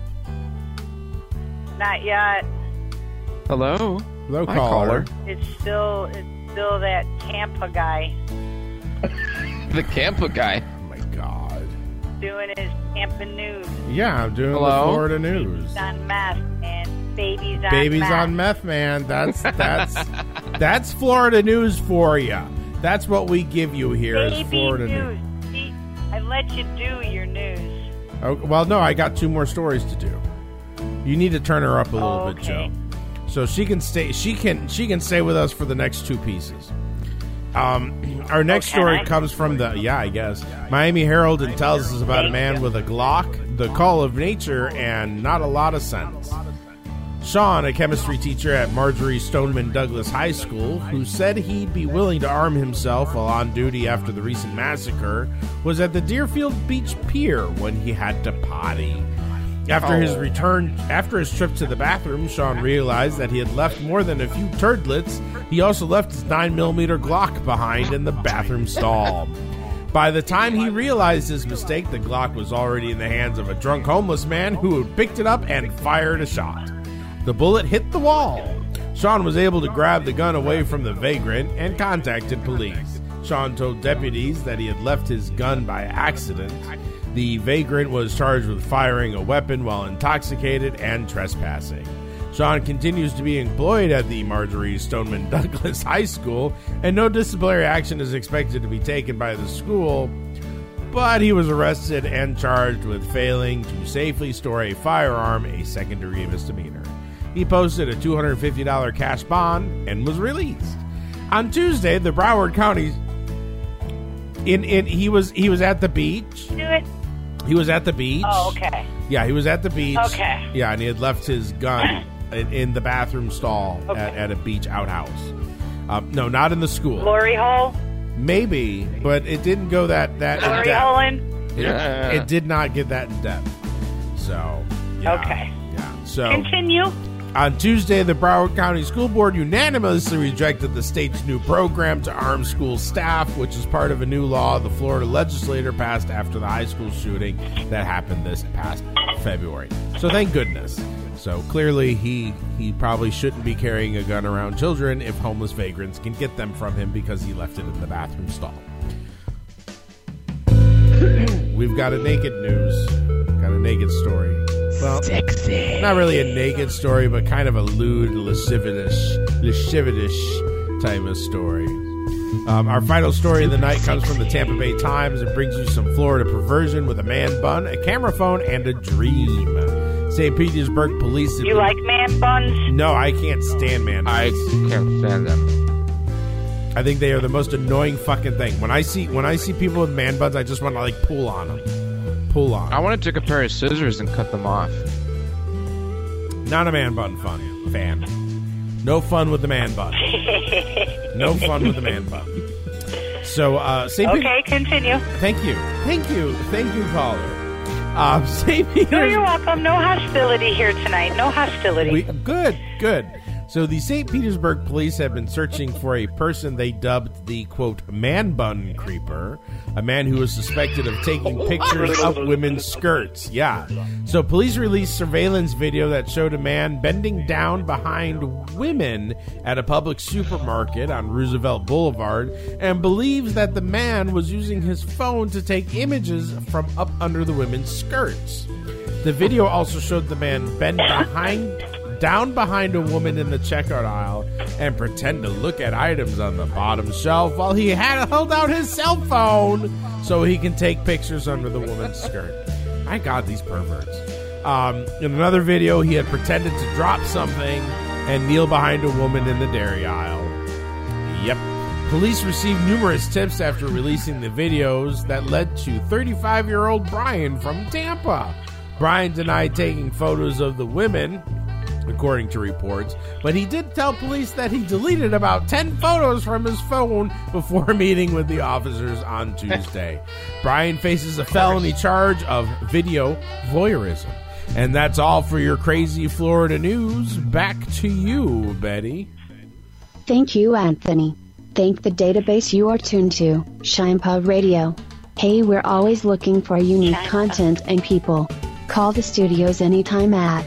Not yet. Hello, Hi, caller. It's still that Tampa guy The Tampa guy. Oh my God. doing his Tampa news. Yeah, I'm doing the Florida news. Babies on meth and babies on Babies meth. on meth, man. That's Florida news for you. That's what we give you here is Florida news. See, I let you do your news. Oh, well, no, I got 2 more stories to do. You need to turn her up a little bit, Joe. So she can stay. She can stay with us for the next 2 pieces. Our next story comes from the Miami Herald and tells us about a man with a Glock, the call of nature, and not a lot of sense. Sean, a chemistry teacher at Marjorie Stoneman Douglas High School, who said he'd be willing to arm himself while on duty after the recent massacre, was at the Deerfield Beach Pier when he had to potty. After his trip to the bathroom, Sean realized that he had left more than a few turdlets. He also left his 9mm Glock behind in the bathroom stall. By the time he realized his mistake, the Glock was already in the hands of a drunk homeless man who had picked it up and fired a shot. The bullet hit the wall. Sean was able to grab the gun away from the vagrant and contacted police. Sean told deputies that he had left his gun by accident. The vagrant was charged with firing a weapon while intoxicated and trespassing. Sean continues to be employed at the Marjorie Stoneman Douglas High School, and no disciplinary action is expected to be taken by the school, but he was arrested and charged with failing to safely store a firearm, a second-degree misdemeanor. He posted a $250 cash bond and was released. On Tuesday, the Broward County he was at the beach. Do it. He was at the beach. Oh, okay. Yeah, he was at the beach. Okay. Yeah, and he had left his gun in the bathroom stall at a beach outhouse. No, not in the school. Glory hole? Maybe, but it didn't go that Glory in hole depth. It did not get that in depth. So, yeah. Okay. Yeah. So continue. On Tuesday, the Broward County School Board unanimously rejected the state's new program to arm school staff, which is part of a new law the Florida legislature passed after the high school shooting that happened this past February. So thank goodness. So clearly he probably shouldn't be carrying a gun around children if homeless vagrants can get them from him because he left it in the bathroom stall. We've got a naked story. Well, sexy. Not really a naked story, but kind of a lewd, lascivious type of story. Our final story of the night comes from the Tampa Bay Times. It brings you some Florida perversion with a man bun, a camera phone, and a dream. St. Petersburg police... You like man buns? No, I can't stand man buns. I can't stand them. I think they are the most annoying fucking thing. When I see people with man buns, I just want to pull on them. I want to take a pair of scissors and cut them off. Not a man bun fan. No fun with the man bun. No fun with the man bun. So, continue. Thank you, caller. St. Peter's... No, you're welcome. No hostility here tonight. No hostility. Good. So the St. Petersburg police have been searching for a person they dubbed the, quote, man bun creeper, a man who was suspected of taking pictures of women's skirts. Yeah. So police released surveillance video that showed a man bending down behind women at a public supermarket on Roosevelt Boulevard and believes that the man was using his phone to take images from up under the women's skirts. The video also showed the man bend down behind a woman in the checkout aisle and pretend to look at items on the bottom shelf while he held out his cell phone so he can take pictures under the woman's skirt. My God, these perverts. In another video, he had pretended to drop something and kneel behind a woman in the dairy aisle. Yep. Police received numerous tips after releasing the videos that led to 35-year-old Brian from Tampa. Brian denied taking photos of the women, according to reports, but he did tell police that he deleted about 10 photos from his phone before meeting with the officers on Tuesday. Brian faces a felony charge of video voyeurism. And that's all for your crazy Florida news. Back to you, Betty. Thank you, Anthony. Thank the database you are tuned to, Shinepa Radio. Hey, we're always looking for unique content and people. Call the studios anytime at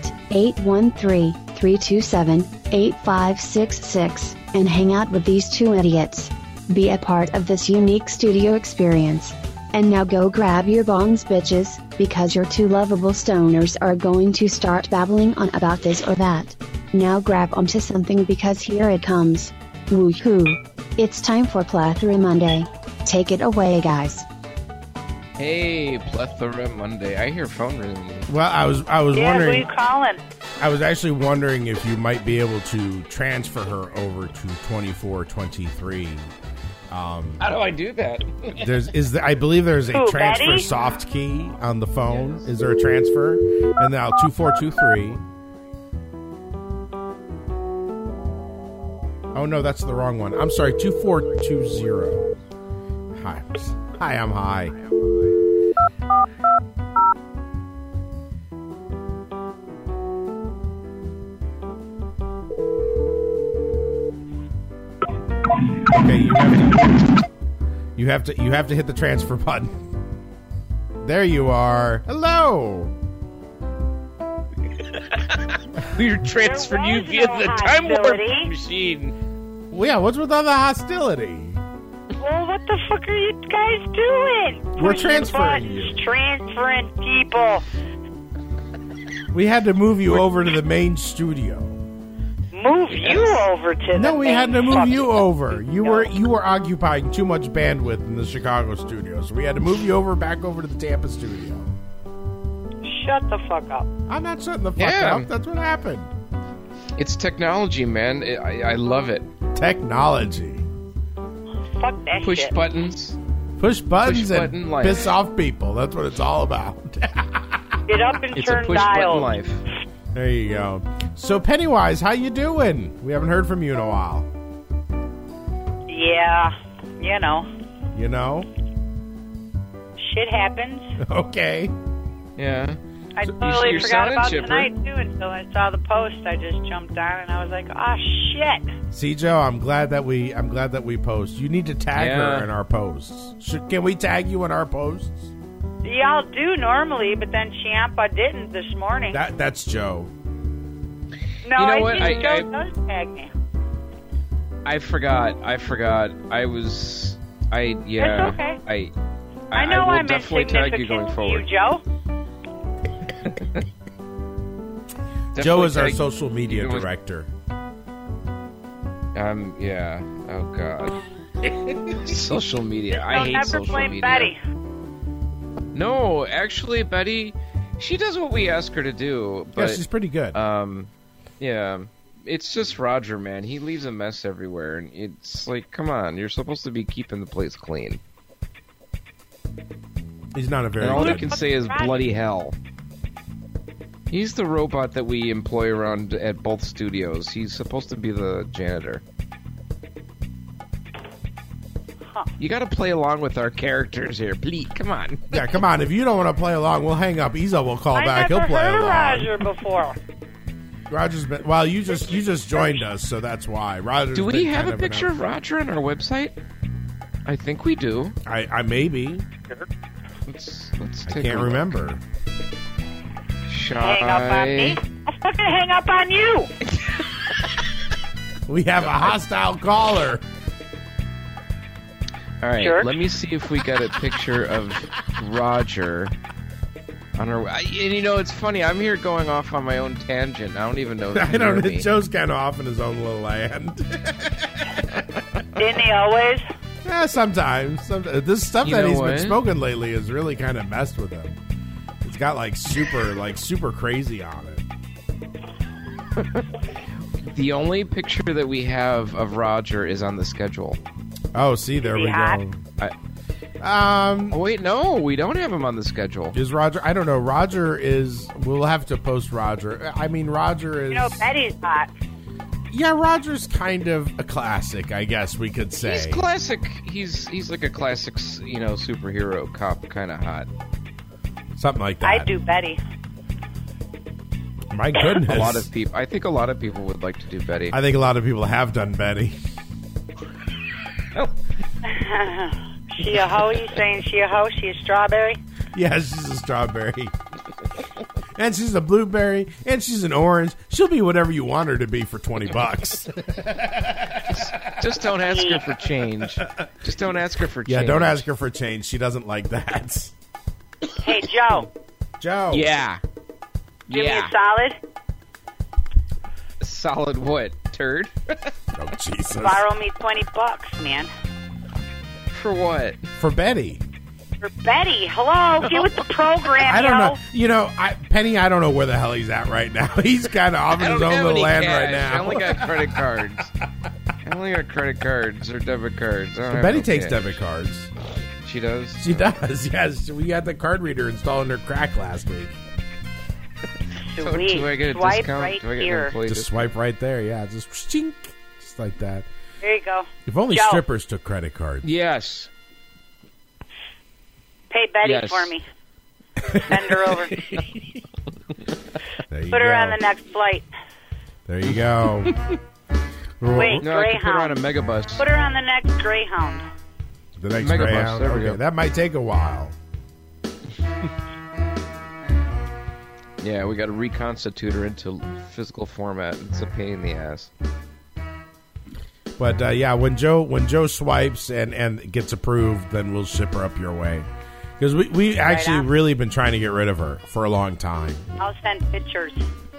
813-327-8566 and hang out with these two idiots. Be a part of this unique studio experience. And now go grab your bongs, bitches, because your two lovable stoners are going to start babbling on about this or that. Now grab onto something because here it comes. Woohoo! It's time for Plethora Monday. Take it away, guys. Hey, Plethora Monday. I hear phone ringing. Well, I was wondering. Who are you calling? I was actually wondering if you might be able to transfer her over to 2423. How do I do that? I believe there's a transfer Betty? soft key on the phone. Yes. Is there a transfer? And now 2423. Oh no, that's the wrong one. I'm sorry, 2420. Hi, I'm high. Okay, you have to hit the transfer button. There you are. Hello. We're transferring you via the time warp machine. Well, yeah, what's with all the hostility? Well, what the fuck are you guys doing? We're transferring you. Transferring people. We had to move you over to the main studio. Move you over to the No, we had to move you over. You No. were occupying too much bandwidth in the Chicago studio, so we had to move you back over to the Tampa studio. Shut the fuck up. I'm not shutting the fuck up. That's what happened. It's technology, man. I love it. Technology. Fuck that Push shit. buttons. Push buttons and button life. piss off people. That's what it's all about. Get up and It's turn a push button dials. life. There you go. So, Pennywise, how you doing? We haven't heard from you in a while. Yeah, you know. You know? Shit happens. Okay. Yeah. I So totally you're forgot sounding about chipper. tonight, too, until I saw the post. I just jumped on and I was like, oh, shit. See, Joe, I'm glad that we post. You need to tag her in our posts. Can we tag you in our posts? Y'all do normally, but then Ciampa didn't this morning. That's Joe. No, You know I what? think Joe does tag me. I forgot. It's okay. I know will I'm definitely tag you going insignificant to forward. you, Joe. Joe is our tag- social media director. Yeah. Oh God. Social media. I Don't hate never social blame media. Betty. No, actually, Betty, she does what we ask her to do. But, Yeah, she's pretty good. Yeah. It's just Roger, man. He leaves a mess everywhere, and it's like, come on, you're supposed to be keeping the place clean. He's not a very And all good. he can say is bloody hell. He's the robot that we employ around at both studios. He's supposed to be the janitor. You got to play along with our characters here, please. Come on. Yeah, come on. If you don't want to play along, we'll hang up. Izo will call back. He'll I play never heard along. of Roger before. Roger's been. Well, you just joined us, so that's why. Roger's Do we been have kind a picture of Roger on our website? I think we do. I maybe. Let's I take can't a look. remember. Hang up on me. I'll fucking hang up on you. We have a hostile caller. All right, Jerk. let me see if we got a picture of Roger on our. And you know, it's funny. I'm here going off on my own tangent. I don't even know. If I you don't hear know. me. Joe's kind of off in his own little land. Didn't he always? Yeah, sometimes. This stuff You that know he's what? been smoking lately has really kind of messed with him. It's got super crazy on it. The only picture that we have of Roger is on the schedule. Oh, see, there we go. Oh, wait, no, we don't have him on the schedule. Is Roger? I don't know. Roger is. We'll have to post Roger. I mean, Roger is. You know, Betty's hot. Yeah, Roger's kind of a classic, I guess we could say. He's classic. He's like a classic, superhero cop, kind of hot. Something like that. I do Betty. My goodness. I think a lot of people would like to do Betty. I think a lot of people have done Betty. She a hoe? You saying she a hoe? She a strawberry? Yeah, she's a strawberry. And she's a blueberry, and she's an orange. She'll be whatever you want her to be for $20. Just don't ask her for change. Just don't ask her for change. Yeah, don't ask her for change. She doesn't like that. Hey, Joe. Joe. Yeah. Give me a solid. Solid what? turd. Oh, Jesus. Borrow me $20, man. For what? For Betty. For Betty. Hello, get with the program, I don't know. You know, Penny, I don't know where the hell he's at right now. He's kind of off in his own little land right now. I only got credit cards. Or debit cards. Betty takes debit cards. She does? She does, yes. We had the card reader installed in her crack last week. Sweet. Do I get a Swipe discount? right Do I get here. Just swipe right there, yeah. Just chink. Just like that. There you go. If only Joe, strippers took credit cards. Yes. pay Betty Yes. for me. Send her over. Put her on the next flight. There you go. Wait, no, I could Greyhound. put her on a megabus. Put her on the next Greyhound. The next Megabus, Greyhound. there we Okay, go. that might take a while. Yeah, we got to reconstitute her into physical format. It's a pain in the ass. But yeah, when Joe swipes and gets approved, then we'll ship her up your way. Because we actually really been trying to get rid of her for a long time. I'll send pictures.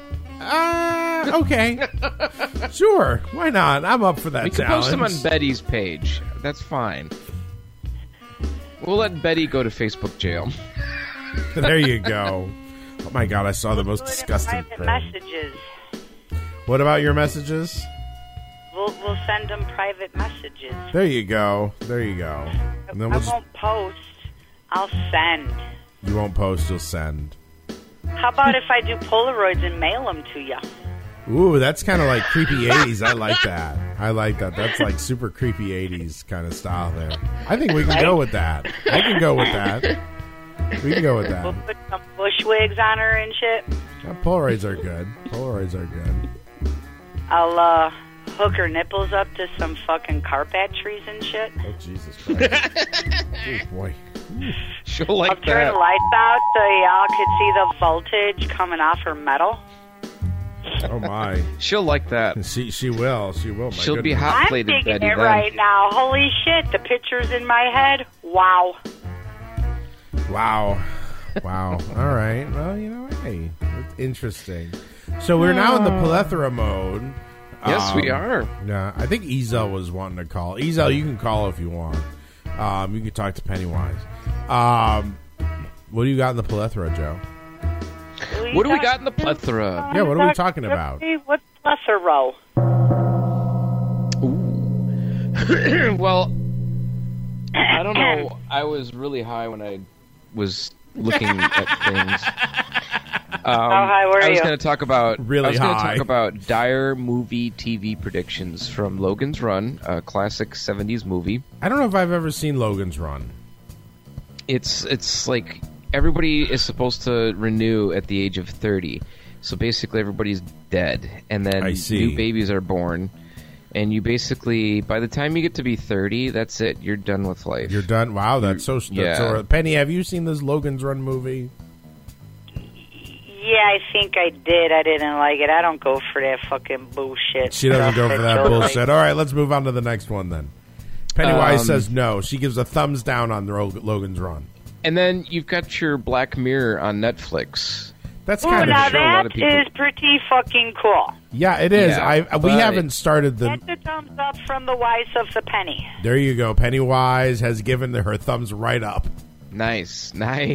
Okay. Sure. Why not? I'm up for that We can challenge. post them on Betty's page. That's fine. We'll let Betty go to Facebook jail. There you go. Oh my God, I saw the most disgusting Private thing. messages. What about your messages? We'll send them private messages. There you go. There you go. And then I we'll won't post. I'll send. you won't post, you'll send. How about if I do Polaroids and mail them to you? Ooh, that's kind of like creepy 80s. I like that. I like that. That's like super creepy 80s kind of style there. I think we can go with that. I can go with that. We can go with We'll that. put some bush wigs on her and shit. Polaroids are good. Polaroids are good. I'll hook her nipples up to some fucking car batteries and shit. Oh, Jesus Christ. Oh, boy. She'll like I'll turn that. the lights out so y'all could see the voltage coming off her metal. Oh, my. She'll like that. She will. She will. My She'll be goodness. hot I'm plated digging Betty it then. right now. Holy shit, the picture's in my head. Wow. Wow. Wow. All right. Well, you know, hey, it's interesting. So we're now in the plethora mode. Yes, we are. Yeah, I think Ezel was wanting to call. Ezel, you can call if you want. You can talk to Pennywise. What do you got in the plethora, Joe? What do we got in the plethora? Yeah, what are we talking about? What's plethora? Well, I don't know. I was really high when I was looking at things. How high were I was you? going to talk about Really high. talk about dire movie TV predictions from Logan's Run, a classic 70s movie. I don't know if I've ever seen Logan's Run. It's like everybody is supposed to renew at the age of 30. So basically everybody's dead, and then I see. new babies are born. And you basically, by the time you get to be 30, that's it. You're done with life. You're done? Wow, that's so... Yeah. Penny, have you seen this Logan's Run movie? Yeah, I think I did. I didn't like it. I don't go for that fucking bullshit. She doesn't go for that Joe bullshit. likes. All right, let's move on to the next one then. Pennywise says no. She gives a thumbs down on Logan's Run. And then you've got your Black Mirror on Netflix. That's Ooh, kind now of... that is pretty fucking cool. Yeah, it is. Yeah, we but- haven't started the... Get the thumbs up from the wise of the penny. There you go. Pennywise has given her thumbs right up. Nice.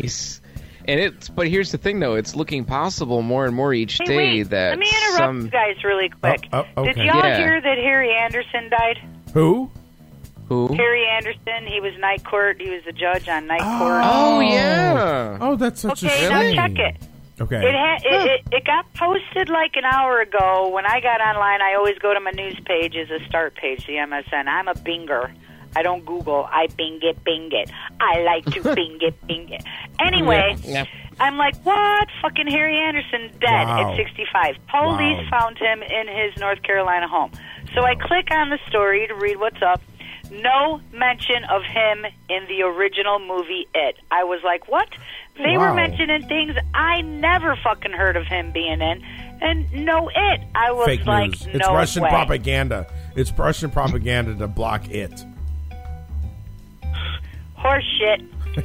And but here's the thing, though. It's looking possible more and more each Hey, day wait, that let me interrupt some... you guys really quick. okay. Did y'all Yeah. hear that Harry Anderson died? Who? Harry Anderson. He was Night Court. He was the judge on Night Court. Oh, yeah. Oh, that's such a Okay, shame. now check it. Okay. It got posted like an hour ago. When I got online, I always go to my news page as a start page, the MSN. I'm a binger. I don't Google. I bing it. I like to bing it. Anyway, Yeah. I'm like, what? Fucking Harry Anderson dead Wow. at 65. Police found him in his North Carolina home. So I click on the story to read what's up. No mention of him in the original movie It. I was like, what? They were Wow. mentioning things I never fucking heard of him being in. And no It. I was Fake like, news. no It's Russian way. propaganda. It's Russian propaganda to block it. Horse shit.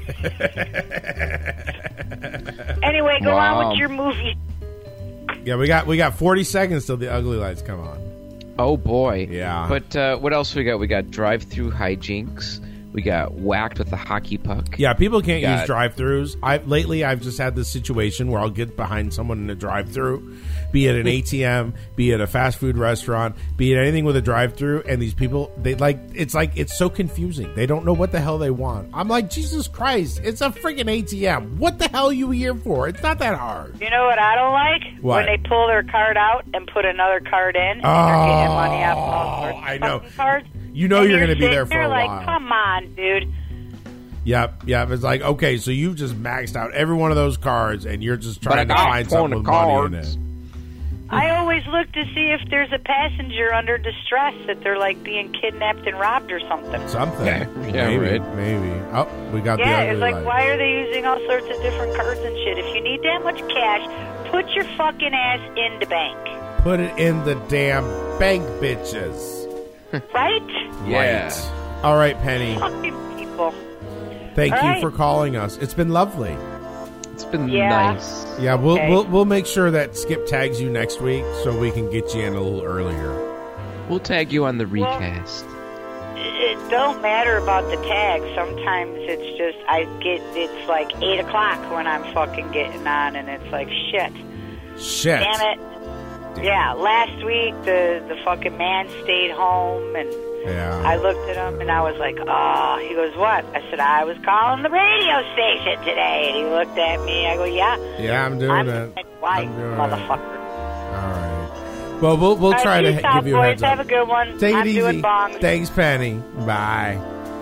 Anyway, go on Wow. with your movie. Yeah, we got 40 seconds till the ugly lights come on. Oh, boy. Yeah. But what else we got? We got drive-through hijinks. We got whacked with a hockey puck. Yeah, people can't use drive-thrus. Lately, I've just had this situation where I'll get behind someone in a drive-thru, be it an ATM, be it a fast food restaurant, be it anything with a drive-thru, and these people, it's so confusing. They don't know what the hell they want. I'm like, Jesus Christ, it's a freaking ATM. What the hell are you here for? It's not that hard. You know what I don't like? What? When they pull their card out and put another card in, and they're getting money off all sorts of fucking cards. You know you're going to be there for a while. Like, come on, dude. Yep. It's like, okay, so you've just maxed out every one of those cards, and you're just trying to find something with money in it. I always look to see if there's a passenger under distress, that they're like being kidnapped and robbed or something. Yeah, maybe. Oh, we got the ugly it's like, light. why are they using all sorts of different cards and shit? If you need that much cash, put your fucking ass in the bank. Put it in the damn bank, bitches. Right? Yeah. Right. All right, Penny. Fucking people. Thank you for calling us. It's been lovely. It's been nice. Yeah, we'll make sure that Skip tags you next week so we can get you in a little earlier. We'll tag you on the recast. It don't matter about the tag. Sometimes it's just it's like 8 o'clock when I'm fucking getting on, and it's like shit. Damn it. Yeah, last week the fucking man stayed home, and I looked at him and I was like, oh, he goes, what? I said, I was calling the radio station today. And he looked at me. I go, yeah. Yeah, I'm doing it. White motherfucker. All right. Well, we'll try to give you a heads up. Have a good one. Take it easy. Doing bongs. Thanks, Penny. Bye.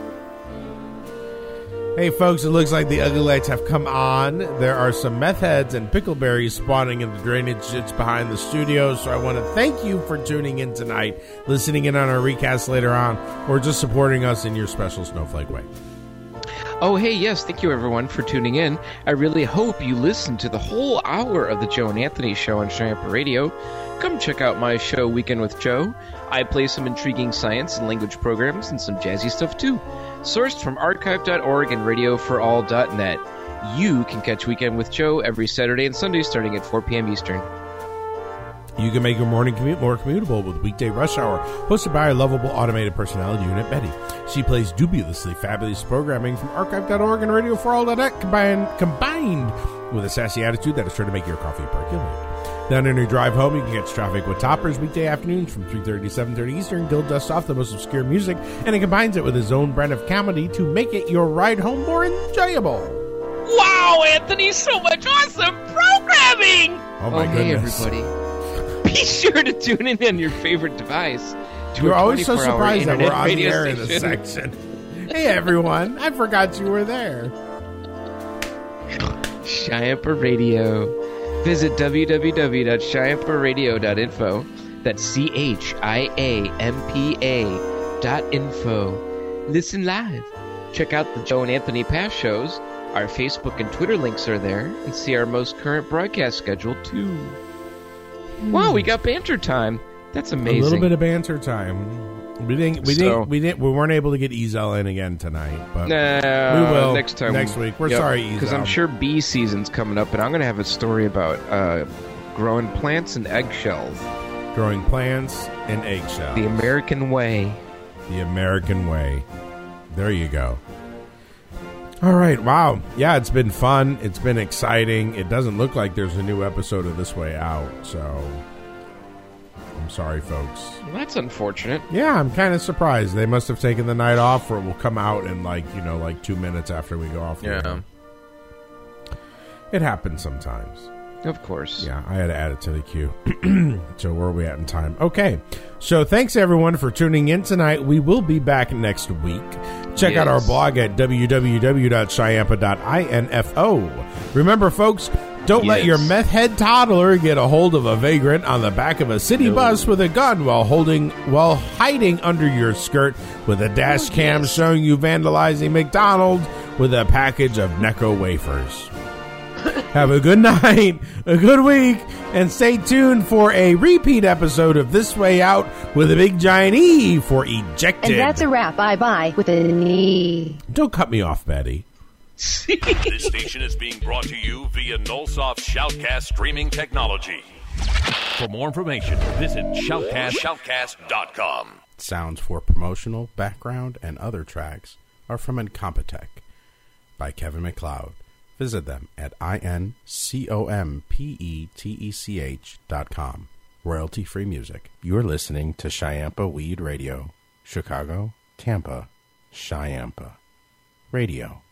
Hey, folks, it looks like the ugly lights have come on. There are some meth heads and pickleberries spawning in the drainage ditch behind the studio, so I want to thank you for tuning in tonight, listening in on our recast later on, or just supporting us in your special snowflake way. Oh, hey, yes, thank you, everyone, for tuning in. I really hope you listened to the whole hour of the Joe and Anthony Show on Cheyenne Radio. Come check out my show, Weekend with Joe. I play some intriguing science and language programs and some jazzy stuff, too. Sourced from archive.org and radioforall.net. You can catch Weekend with Joe every Saturday and Sunday starting at 4 p.m. Eastern. You can make your morning commute more commutable with Weekday Rush Hour, hosted by our lovable automated personality unit, Betty. She plays dubiously fabulous programming from archive.org and radioforall.net combined with a sassy attitude that is sure to make your coffee percolate. Then on your drive home, you can catch Traffic with Toppers weekday afternoons from 3:30 to 7:30 Eastern. Dill dusts off the most obscure music, and it combines it with his own brand of comedy to make it your ride home more enjoyable. Wow, Anthony, so much awesome programming! Oh my goodness. Hey, everybody. Be sure to tune in on your favorite device. You're always so surprised that we're on the air in this section. Hey, everyone. I forgot you were there. Cheyenne Radio. Visit www.cheyenneporadio.info. That's CHIAMPA.info. Listen live. Check out the Joe and Anthony past shows. Our Facebook and Twitter links are there. And see our most current broadcast schedule, too. Wow, we got banter time. That's amazing. A little bit of banter time. We weren't able to get Ezel in again tonight, but we will next week. We're sorry, Ezel, because I'm sure bee season's coming up, and I'm going to have a story about growing plants and eggshells. Growing plants and eggshells. The American way. The American way. There you go. All right. Wow. Yeah, it's been fun. It's been exciting. It doesn't look like there's a new episode of This Way Out, so I'm sorry, folks. Well, that's unfortunate. Yeah, I'm kind of surprised. They must have taken the night off, or it will come out in like 2 minutes after we go off. Yeah. It happens sometimes. Of course. Yeah, I had to add it to the queue. So where are we at in time? Okay. So thanks, everyone, for tuning in tonight. We will be back next week. Check out our blog at www.cheyennepa.info. Remember, folks, don't let your meth head toddler get a hold of a vagrant on the back of a city bus with a gun while hiding under your skirt with a dash cam showing you vandalizing McDonald's with a package of Necco wafers. Have a good night, a good week, and stay tuned for a repeat episode of This Way Out with a big giant E for ejected. And that's a wrap. Bye-bye with an E. Don't cut me off, Betty. This station is being brought to you via Nullsoft Shoutcast streaming technology. For more information, visit shoutcast.com. Sounds for promotional, background, and other tracks are from Incompetech by Kevin MacLeod. Visit them at incompetech.com. Royalty-free music. You're listening to Chiampa Weed Radio. Chicago, Tampa, Chiampa Radio.